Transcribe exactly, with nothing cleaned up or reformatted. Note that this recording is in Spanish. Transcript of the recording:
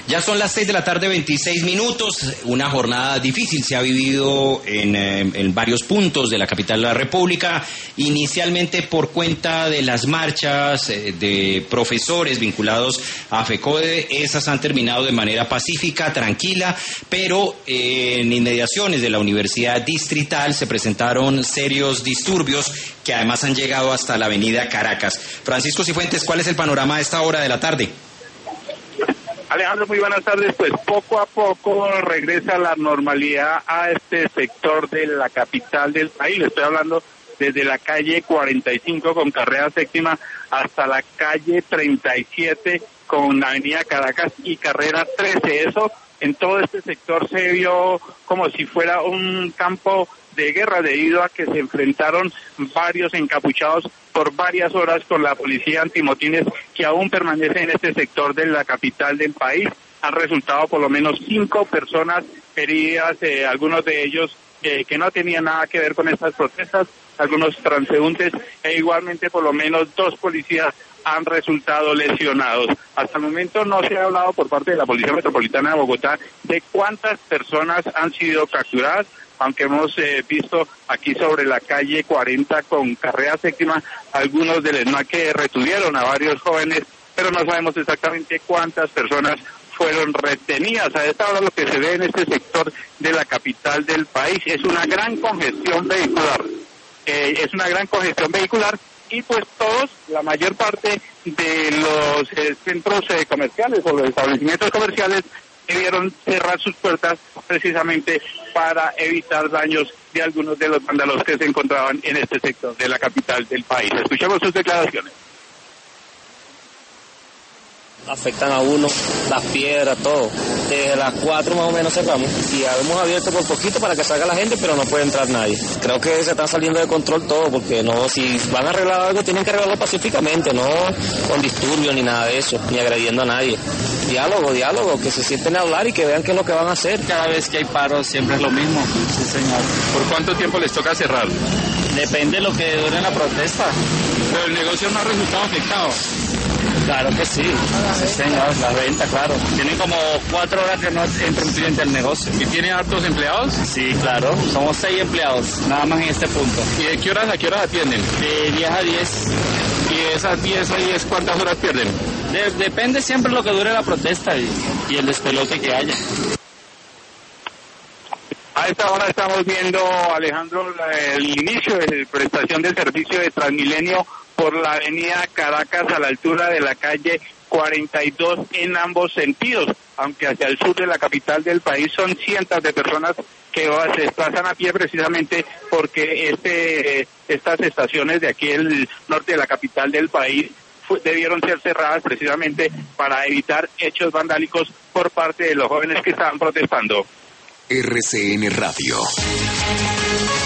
Ya son las seis de la tarde, veintiséis minutos. Una jornada difícil se ha vivido en, eh, en varios puntos de la capital de la República. Inicialmente por cuenta de las marchas eh, de profesores vinculados a FECODE. Esas han terminado de manera pacífica, tranquila, pero eh, en inmediaciones de la Universidad Distrital se presentaron serios disturbios que además han llegado hasta la avenida Caracas. Francisco Cifuentes, ¿cuál es el panorama a esta hora de la tarde? Alejandro, muy buenas tardes. Pues poco a poco regresa la normalidad a este sector de la capital del país. Estoy hablando desde la calle cuarenta y cinco con carrera séptima hasta la calle treinta y siete con avenida Caracas y carrera trece. Eso en todo este sector se vio como si fuera un campo de guerra debido a que se enfrentaron varios encapuchados por varias horas con la policía antimotines que aún permanece en este sector de la capital del país. Han resultado por lo menos cinco personas heridas, eh, algunos de ellos eh, que no tenían nada que ver con estas protestas, algunos transeúntes e igualmente por lo menos dos policías han resultado lesionados. Hasta el momento no se ha hablado por parte de la Policía Metropolitana de Bogotá de cuántas personas han sido capturadas, aunque hemos eh, visto aquí sobre la calle cuarenta con carrera séptima algunos del ESMAD que retuvieron a varios jóvenes, pero no sabemos exactamente cuántas personas fueron retenidas. A esta hora lo que se ve en este sector de la capital del país es una gran congestión vehicular, eh, es una gran congestión vehicular y pues todos, la mayor parte de los eh, centros eh, comerciales o los establecimientos comerciales debieron cerrar sus puertas precisamente para evitar daños de algunos de los vándalos que se encontraban en este sector de la capital del país. Escuchemos sus declaraciones. Afectan a uno, las piedras, todo. Desde las cuatro más o menos cerramos y hemos abierto por poquito para que salga la gente, pero no puede entrar nadie. Creo que se está saliendo de control todo, porque no, si van a arreglar algo tienen que arreglarlo pacíficamente, no con disturbios ni nada de eso, ni agrediendo a nadie. Diálogo, diálogo, que se sienten a hablar y que vean qué es lo que van a hacer. Cada vez que hay paros siempre es lo mismo. Sí, señor. ¿Por cuánto tiempo les toca cerrar? Depende de lo que dure la protesta. Pero el negocio no ha resultado afectado. Claro que sí, sí señor, la venta, claro. Tienen como cuatro horas que no entra un cliente al negocio. ¿Y tiene hartos empleados? Sí, claro, somos seis empleados, nada más en este punto. ¿Y de qué horas a qué horas atienden? De diez a diez. ¿Y esas diez a diez cuántas horas pierden? De, depende siempre lo que dure la protesta y, y el despelote que haya. A esta hora estamos viendo, Alejandro, la, el inicio de la prestación del servicio de Transmilenio por la avenida Caracas a la altura de la calle cuarenta y dos en ambos sentidos, aunque hacia el sur de la capital del país son cientos de personas que se desplazan a pie precisamente porque este estas estaciones de aquí el norte de la capital del país debieron ser cerradas precisamente para evitar hechos vandálicos por parte de los jóvenes que estaban protestando. R C N Radio.